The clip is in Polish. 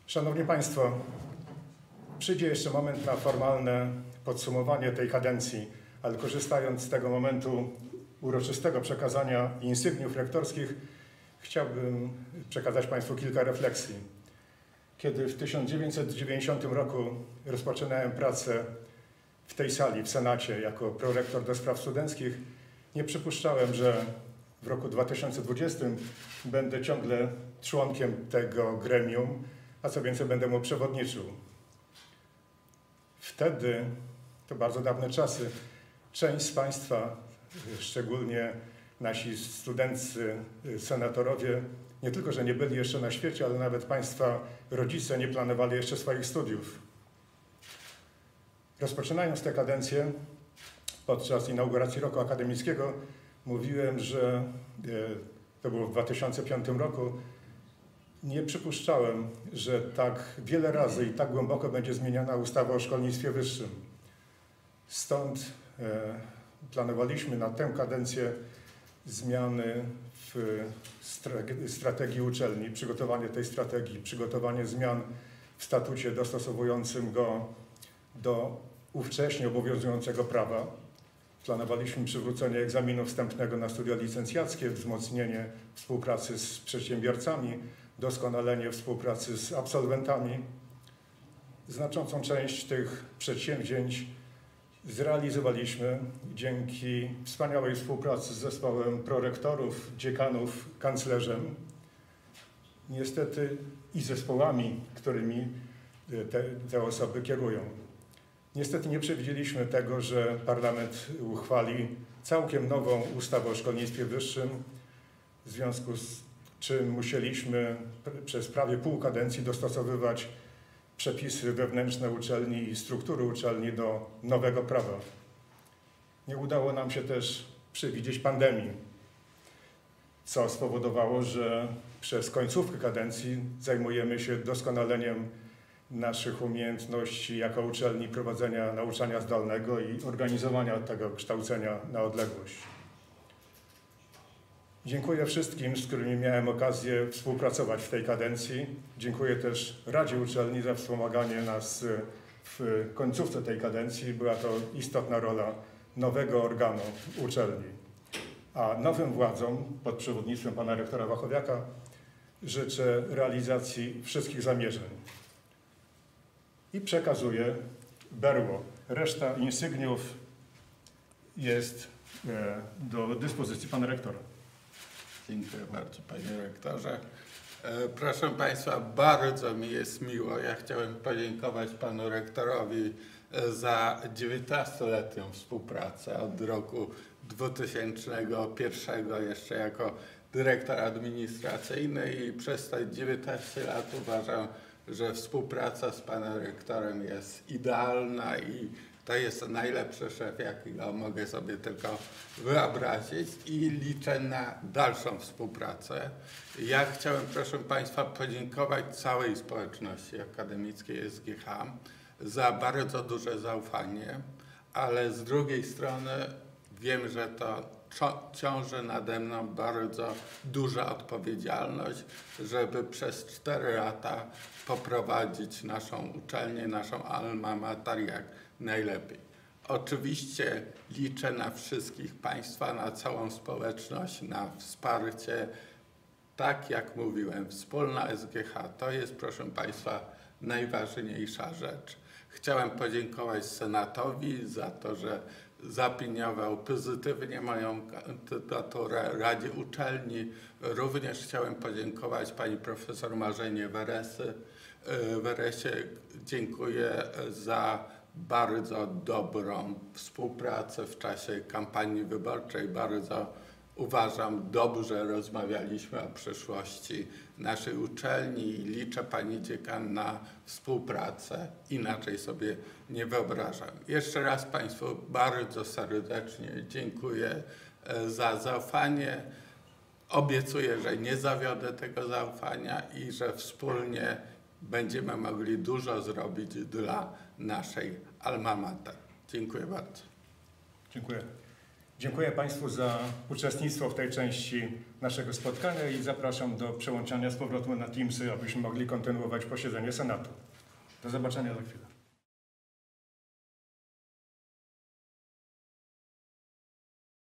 Szanowni Państwo, przyjdzie jeszcze moment na formalne podsumowanie tej kadencji, ale korzystając z tego momentu uroczystego przekazania insygniów rektorskich, chciałbym przekazać Państwu kilka refleksji. Kiedy w 1990 roku rozpoczynałem pracę w tej sali, w Senacie, jako prorektor do spraw studenckich, nie przypuszczałem, że w roku 2020 będę ciągle członkiem tego gremium, a co więcej będę mu przewodniczył. Wtedy, to bardzo dawne czasy, część z Państwa, szczególnie nasi studenccy, senatorowie, nie tylko, że nie byli jeszcze na świecie, ale nawet Państwa rodzice nie planowali jeszcze swoich studiów. Rozpoczynając tę kadencję, podczas inauguracji roku akademickiego, mówiłem, że to było w 2005 roku, nie przypuszczałem, że tak wiele razy i tak głęboko będzie zmieniana ustawa o szkolnictwie wyższym. Stąd planowaliśmy na tę kadencję zmiany w strategii uczelni, przygotowanie tej strategii, przygotowanie zmian w statucie dostosowującym go do ówcześnie obowiązującego prawa. Planowaliśmy przywrócenie egzaminu wstępnego na studia licencjackie, wzmocnienie współpracy z przedsiębiorcami, doskonalenie współpracy z absolwentami. Znaczącą część tych przedsięwzięć zrealizowaliśmy dzięki wspaniałej współpracy z zespołem prorektorów, dziekanów, kanclerzem. Niestety i zespołami, którymi te osoby kierują. Niestety nie przewidzieliśmy tego, że parlament uchwali całkiem nową ustawę o szkolnictwie wyższym, w związku z czym musieliśmy przez prawie pół kadencji dostosowywać przepisy wewnętrzne uczelni i struktury uczelni do nowego prawa. Nie udało nam się też przewidzieć pandemii, co spowodowało, że przez końcówkę kadencji zajmujemy się doskonaleniem naszych umiejętności jako uczelni prowadzenia nauczania zdalnego i organizowania tego kształcenia na odległość. Dziękuję wszystkim, z którymi miałem okazję współpracować w tej kadencji. Dziękuję też Radzie Uczelni za wspomaganie nas w końcówce tej kadencji. Była to istotna rola nowego organu uczelni. A nowym władzom pod przewodnictwem pana rektora Wachowiaka życzę realizacji wszystkich zamierzeń. I przekazuję berło. Reszta insygniów jest do dyspozycji pana rektora. Dziękuję bardzo, panie rektorze. Proszę Państwa, bardzo mi jest miło. Ja chciałem podziękować panu rektorowi za 19-letnią współpracę od roku 2001 jeszcze jako dyrektor administracyjny i przez te 19 lat uważam, że współpraca z panem rektorem jest idealna i to jest najlepszy szef, jakiego mogę sobie tylko wyobrazić i liczę na dalszą współpracę. Ja chciałem, proszę Państwa, podziękować całej społeczności akademickiej SGH za bardzo duże zaufanie, ale z drugiej strony wiem, że to ciąży nade mną bardzo duża odpowiedzialność, żeby przez 4 lata poprowadzić naszą uczelnię, naszą alma mater jak najlepiej. Oczywiście liczę na wszystkich Państwa, na całą społeczność, na wsparcie. Tak jak mówiłem, wspólna SGH to jest, proszę Państwa, najważniejsza rzecz. Chciałem podziękować Senatowi za to, że zaopiniował pozytywnie moją kandydaturę Radzie Uczelni. Również chciałem podziękować pani profesor Marzenie Weresie. Dziękuję za bardzo dobrą współpracę w czasie kampanii wyborczej. Bardzo uważam, dobrze rozmawialiśmy o przyszłości naszej uczelni i liczę pani dziekan na współpracę. Inaczej sobie nie wyobrażam. Jeszcze raz Państwu bardzo serdecznie dziękuję za zaufanie. Obiecuję, że nie zawiodę tego zaufania i że wspólnie będziemy mogli dużo zrobić dla naszej alma mater. Dziękuję bardzo. Dziękuję. Dziękuję Państwu za uczestnictwo w tej części naszego spotkania i zapraszam do przełączania z powrotem na Teamsy, abyśmy mogli kontynuować posiedzenie Senatu. Do zobaczenia za chwilę.